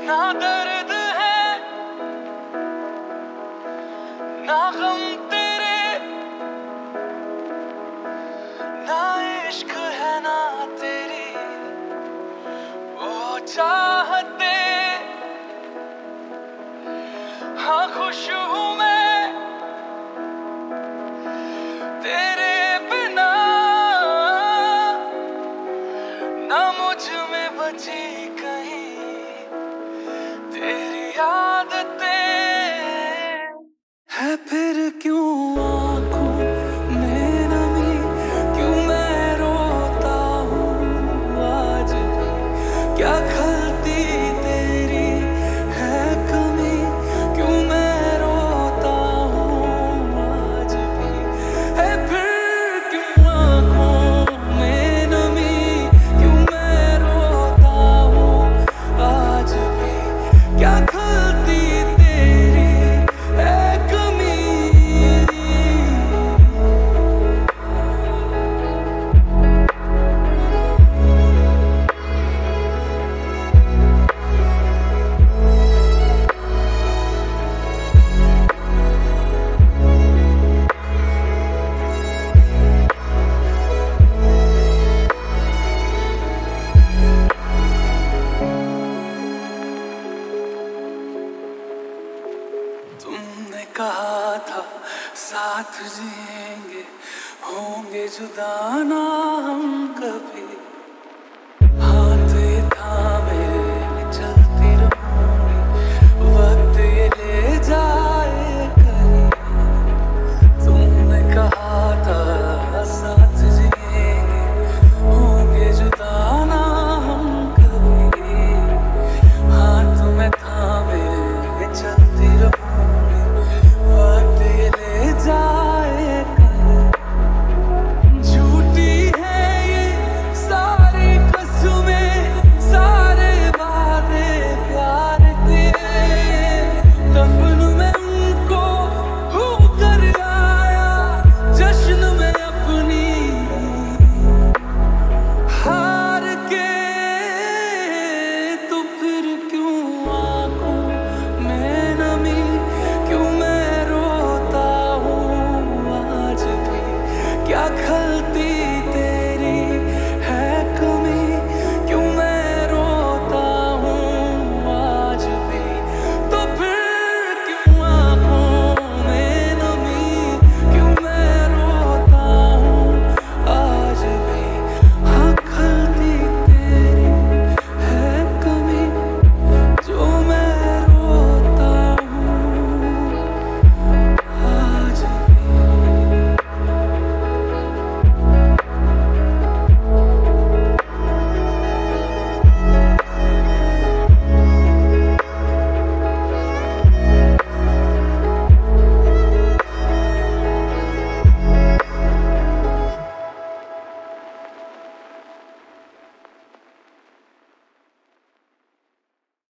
ना दर्द है ना गम तेरे, ना इश्क है ना तेरी वो चाहते। हाँ खुश हूँ मैं तेरे बिना, ना मुझ में बची कहीं तेरी आदतें। है फिर क्यों आँखों में नमी, क्यों मैं रोता हूँ आज भी, क्या खलती तेरी है कमी, क्यों मैं रोता हूँ आज भी। है फिर क्यों आँखों में नमी, क्यों मैं रोता हूँ आज भी, क्या खलती तेरी है कमी। तुमने कहा था साथ जिएंगे, होंगे जुदा ना हम कभी।